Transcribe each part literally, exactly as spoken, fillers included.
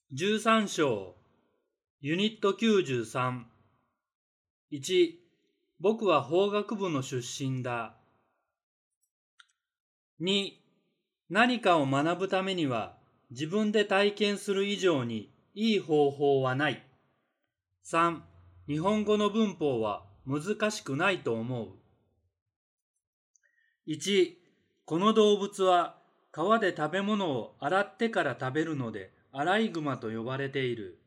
じゅうさん章ユニットきゅうじゅうさん。いち. 僕は法学部の出身だ。に. 何かを学ぶためには自分で体験する以上にいい方法はない。さん. 日本語の文法は難しくないと思う。いち. この動物は川で食べ物を洗ってから食べるのでアライグマと呼ばれている。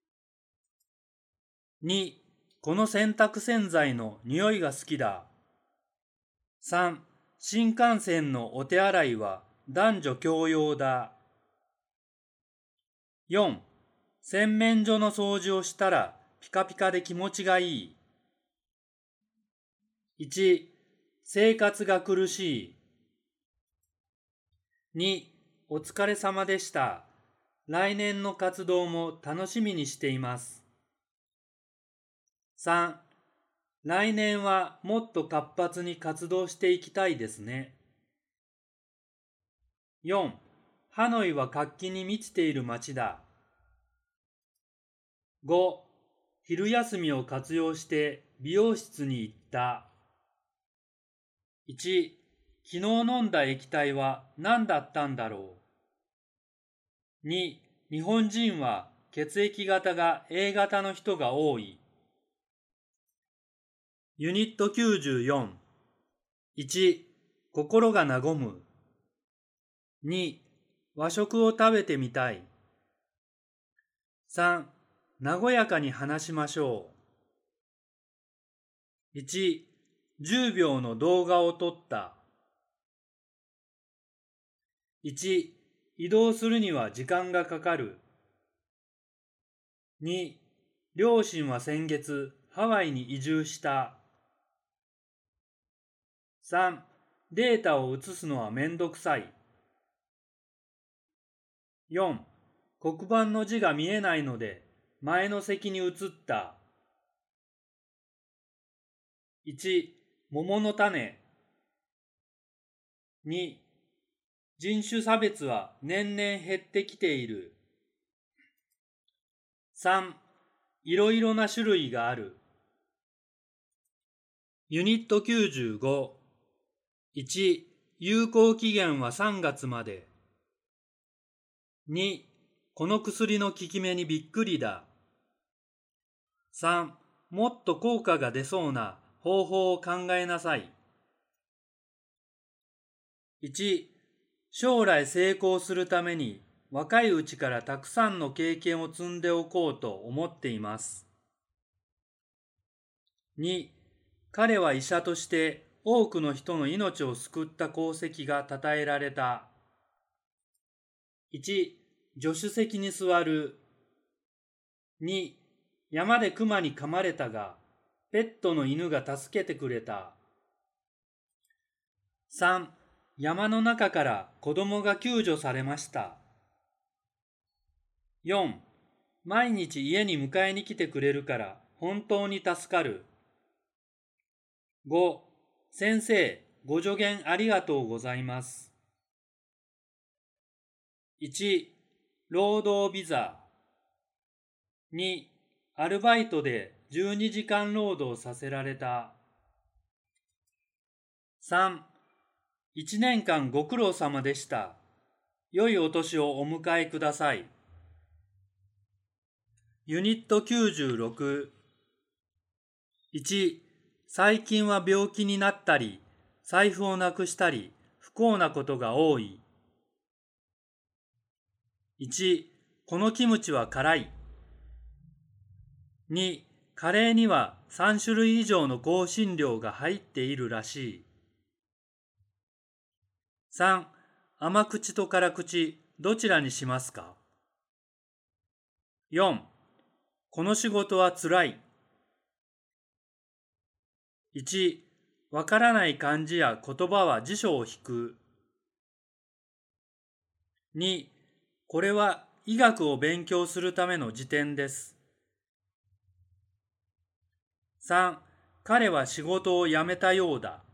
に. この洗濯洗剤の匂いが好きだ。さん. 新幹線のお手洗いは男女共用だ。よん. 洗面所の掃除をしたらピカピカで気持ちがいい。いち. 生活が苦しい。に. お疲れ様でした。来年の活動も楽しみにしています。さん. 来年はもっと活発に活動していきたいですね。よん. ハノイは活気に満ちている街だ。ご. 昼休みを活用して美容室に行った。いち. 昨日飲んだ液体は何だったんだろう。に. 日本人は血液型が A 型の人が多い。ユニットきゅうじゅうよん。いち. 心が和む。に. 和食を食べてみたい。さん. 和やかに話しましょう。いち. じゅうびょうの動画を撮った。いち. 移動するには時間がかかる。に. 両親は先月ハワイに移住した。さん. データを移すのはめんどくさい。よん. 黒板の字が見えないので前の席に移った。いち. 桃の種。に. 人種差別は年々減ってきている。さん. いろいろな種類がある。ユニットきゅうじゅうご。いち. 有効期限はさんがつまで。に. この薬の効き目にびっくりだ。さん. もっと効果が出そうな方法を考えなさい。いち. 将来成功するために若いうちからたくさんの経験を積んでおこうと思っています。に. 彼は医者として多くの人の命を救った功績が称えられた。いち. 助手席に座る。に. 山で熊に噛まれたが、ペットの犬が助けてくれた。さん. 山の中から子供が救助されました。よん. 毎日家に迎えに来てくれるから本当に助かる。ご. 先生、ご助言ありがとうございます。いち. 労働ビザ。に. アルバイトでじゅうにじかん労働させられた。さん. いちねんかんご苦労様でした。良いお年をお迎えください。ユニットきゅうじゅうろく。いち. 最近は病気になったり、財布をなくしたり、不幸なことが多い。いち. このキムチは辛い。に. カレーにはさんしゅるい以上の香辛料が入っているらしい。さん. 甘口と辛口、どちらにしますか？よん. この仕事はつらい。いち. わからない漢字や言葉は辞書を引く。に. これは医学を勉強するための辞典です。さん. 彼は仕事を辞めたようだ。